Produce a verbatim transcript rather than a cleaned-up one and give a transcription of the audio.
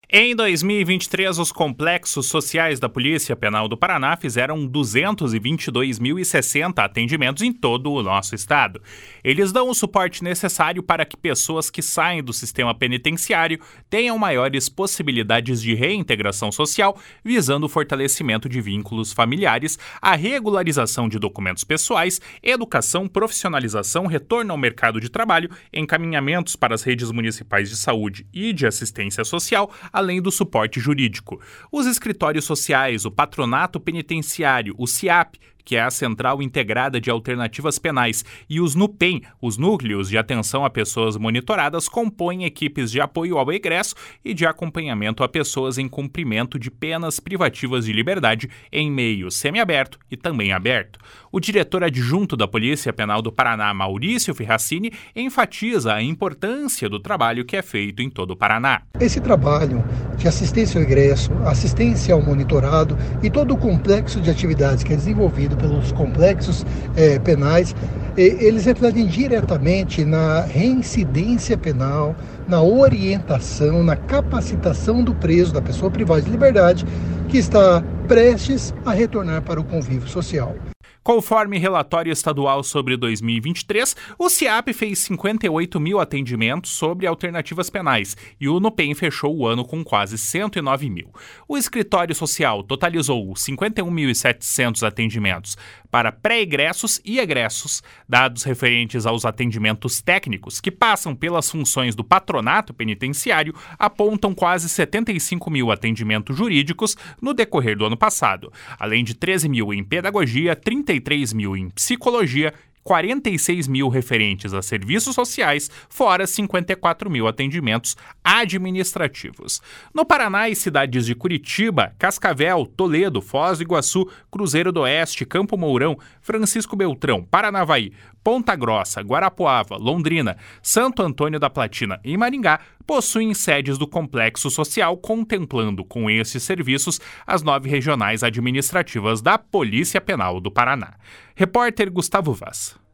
Em dois mil e vinte e três, os complexos sociais da Polícia Penal do Paraná fizeram duzentos e vinte e dois mil e sessenta atendimentos em todo o nosso estado. Eles dão o suporte necessário para que pessoas que saem do sistema penitenciário tenham maiores possibilidades de reintegração social, visando o fortalecimento de vínculos familiares, a regularização de documentos pessoais, educação, profissionalização, retorno ao mercado de trabalho, encaminhamentos para as redes municipais de saúde e de assistência social, além do suporte jurídico. Os escritórios sociais, o patronato penitenciário, o C I A P, que é a Central Integrada de Alternativas Penais, e os NUPEM, os Núcleos de Atenção a Pessoas Monitoradas, compõem equipes de apoio ao egresso e de acompanhamento a pessoas em cumprimento de penas privativas de liberdade em meio semiaberto e também aberto. O diretor adjunto da Polícia Penal do Paraná, Maurício Ferracini, enfatiza a importância do trabalho que é feito em todo o Paraná. Esse trabalho de assistência ao egresso, assistência ao monitorado e todo o complexo de atividades que é desenvolvido pelos complexos eh, penais, eh, eles refletem diretamente na reincidência penal, na orientação, na capacitação do preso, da pessoa privada de liberdade, que está prestes a retornar para o convívio social. Conforme relatório estadual sobre dois mil e vinte e três, o C I A P fez cinquenta e oito mil atendimentos sobre alternativas penais e o NUPEM fechou o ano com quase cento e nove mil. O escritório social totalizou cinquenta e um mil e setecentos atendimentos para pré-egressos e egressos, dados referentes aos atendimentos técnicos, que passam pelas funções do patronato penitenciário, apontam quase setenta e cinco mil atendimentos jurídicos no decorrer do ano passado, além de treze mil em pedagogia, trinta e três mil em psicologia, quarenta e seis mil referentes a serviços sociais, fora cinquenta e quatro mil atendimentos administrativos. No Paraná e cidades de Curitiba, Cascavel, Toledo, Foz do Iguaçu, Cruzeiro do Oeste, Campo Mourão, Francisco Beltrão, Paranavaí, Ponta Grossa, Guarapuava, Londrina, Santo Antônio da Platina e Maringá possuem sedes do Complexo Social, contemplando com esses serviços as nove regionais administrativas da Polícia Penal do Paraná. Repórter Gustavo Vaz.